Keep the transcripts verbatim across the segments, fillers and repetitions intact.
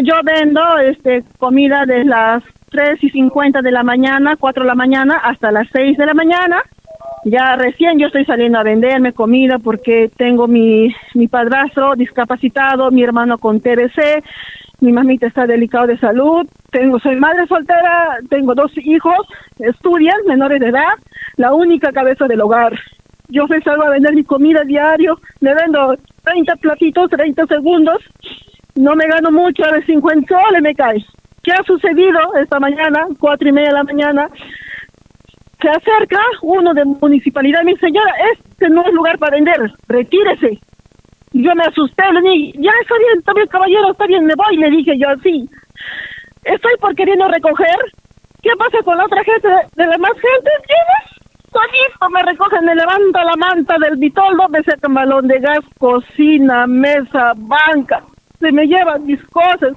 yo vendo este comida de las tres y cincuenta de la mañana, cuatro de la mañana, hasta las seis de la mañana. Ya recién yo estoy saliendo a venderme comida porque tengo mi, mi padrastro discapacitado, mi hermano con T B C, mi mamita está delicado de salud, tengo, soy madre soltera, tengo dos hijos, estudian, menores de edad, la única cabeza del hogar. Yo me salgo a vender mi comida diario, me vendo treinta platitos, treinta segundos, no me gano mucho, a ver, cincuenta soles me cae. ¿Qué ha sucedido esta mañana, cuatro y media de la mañana? Se acerca uno de municipalidad, mi señora, este no es lugar para vender, retírese. Yo me asusté, le dije, ya está bien, está bien, caballero, está bien, me voy, le dije yo así. Estoy por queriendo recoger. ¿Qué pasa con la otra gente, de, de la más gente? ¿Tienes? Solito me recogen, me levanta la manta del bitoldo, me sacan balón de gas, cocina, mesa, banca, se me llevan mis cosas.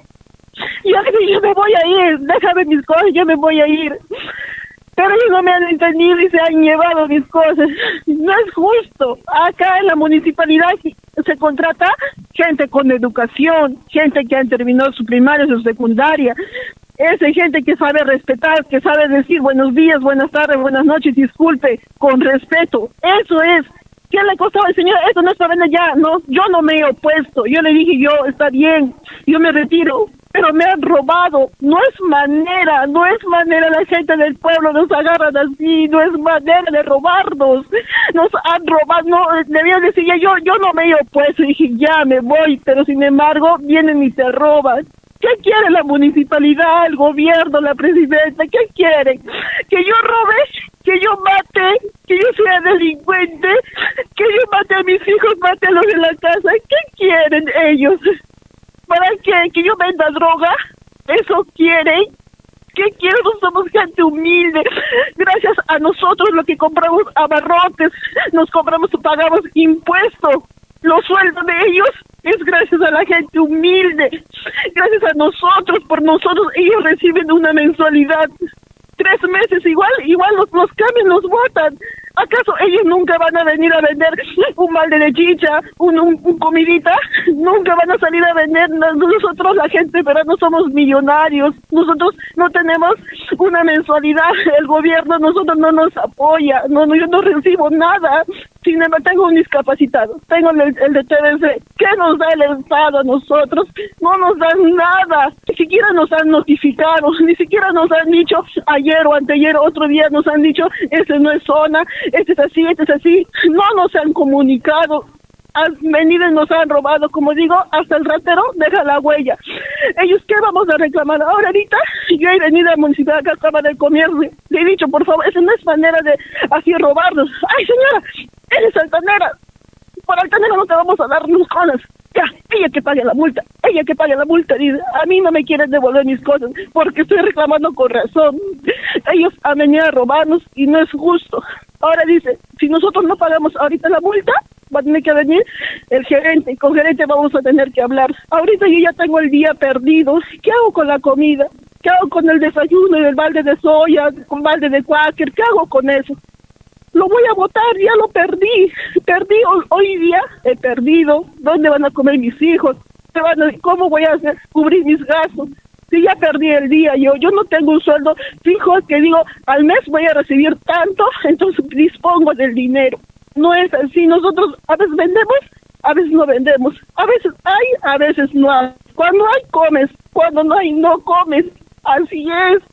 Yo le dije, yo me voy a ir, déjame mis cosas, yo me voy a ir. Pero ellos no me han entendido y se han llevado mis cosas. No es justo. Acá en la municipalidad se contrata gente con educación, gente que han terminado su primaria, su secundaria. Es gente que sabe respetar, que sabe decir buenos días, buenas tardes, buenas noches, disculpe, con respeto. Eso es. ¿Qué le costaba al señor? Esto no es para vender ya. No, yo no me he opuesto. Yo le dije, yo, está bien, yo me retiro. Pero me han robado, no es manera, no es manera, la gente del pueblo nos agarran así, no es manera de robarnos, nos han robado, no, debía decir, ya, yo, yo no me he opuesto, dije, ya me voy, pero sin embargo, vienen y te roban. ¿Qué quiere la municipalidad, el gobierno, la presidenta? ¿Qué quieren? ¿Que yo robe? ¿Que yo mate? ¿Que yo sea delincuente? ¿Que yo mate a mis hijos, mate a los de la casa? ¿Qué quieren ellos? ¿Para qué? ¿Que yo venda droga? ¿Eso quieren? ¿Qué quieren? No somos gente humilde. Gracias a nosotros lo que compramos abarrotes, nos compramos, pagamos impuestos. Los sueldos de ellos es gracias a la gente humilde. Gracias a nosotros, por nosotros, ellos reciben una mensualidad. Tres meses igual, igual los, los cambian, los botan. ¿Acaso ellos nunca van a venir a vender un balde de chicha, un, un, un comidita? Nunca van a salir a vender. Nosotros, la gente, pero no somos millonarios. Nosotros no tenemos una mensualidad. El gobierno, nosotros no nos apoya. No, no, yo no recibo nada. Sin embargo, tengo un discapacitado. Tengo el, el de T B C. ¿Qué nos da el Estado a nosotros? No nos dan nada. Ni siquiera nos han notificado. Ni siquiera nos han dicho ayer o anteayer, otro día nos han dicho, este no es zona, este es así, este es así. No nos han comunicado. Han venido y nos han robado, como digo, hasta el ratero deja la huella. ¿Ellos qué vamos a reclamar? Ahora ahorita yo he venido a la municipalidad, acá Cámara del Comercio, le he dicho, por favor, esa no es manera de así robarnos. Ay, señora, eres altanera, por altanera no te vamos a dar mis cosas. Ya, ella que pague la multa, ella que pague la multa, dice, a mí no me quieren devolver mis cosas, porque estoy reclamando con razón. Ellos han venido a robarnos y no es justo. Ahora dice, si nosotros no pagamos ahorita la multa, va a tener que venir el gerente, y con gerente vamos a tener que hablar. Ahorita yo ya tengo el día perdido, ¿qué hago con la comida? ¿Qué hago con el desayuno y el balde de soya, con balde de cuáquer? ¿Qué hago con eso? Lo voy a botar, ya lo perdí, perdí hoy, hoy día, he perdido. ¿Dónde van a comer mis hijos? ¿Qué van a, ¿Cómo voy a hacer, cubrir mis gastos? Si ya perdí el día, yo yo no tengo un sueldo fijo que digo, al mes voy a recibir tanto, entonces dispongo del dinero. No es así, nosotros a veces vendemos, a veces no vendemos, a veces hay, a veces no hay. Cuando hay, comes, cuando no hay, no comes, así es.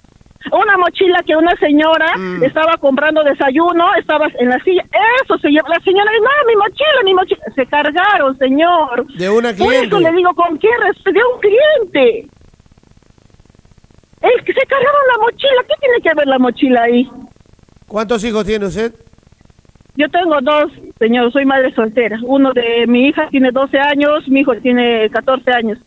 Una mochila que una señora mm. estaba comprando desayuno, estaba en la silla, eso se lleva, la señora, no, mi mochila, mi mochila, se cargaron, señor. De una cliente. Por eso le digo, ¿con qué respeto? De un cliente. Es que se cargaron la mochila, ¿qué tiene que ver la mochila ahí? ¿Cuántos hijos tiene usted? Yo tengo dos, señor, soy madre soltera. Uno de mi hija tiene doce años, mi hijo tiene catorce años.